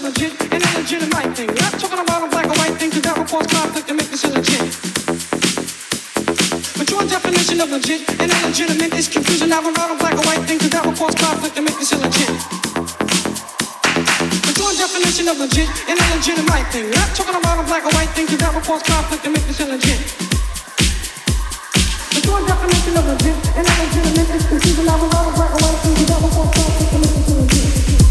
of legit and illegitimate thing. Not talking about a black or white thing, cause that will cause conflict and make this illegit. But your definition of legit and illegitimate is confusing. Now about a black or white thing, cause that will cause conflict and make this illegit. But your definition of legit and illegitimate thing. Not talking about a black or white thing, cause that will cause conflict and make this illegit. But your definition of legit and illegitimate is confusing. Now about a black or white thing, cause that will cause conflict and make this illegit.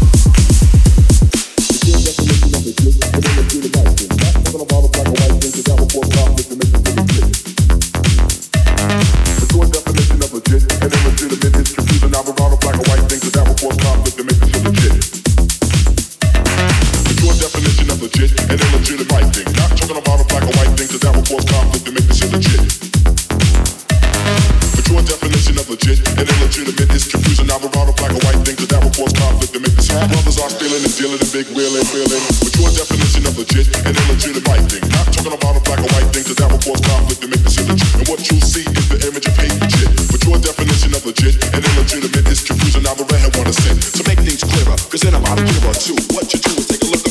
Big wheeling, feeling. But your definition of legit and illegitimate thing. Not talking about a black or white thing, cause that will cause conflict and make this illegit. And what you see is the image of hate legit. But your definition of legit and illegitimate is confusing. Now the redhead wanna sin. To make things clearer, cause in about a year or two, what you do is take a look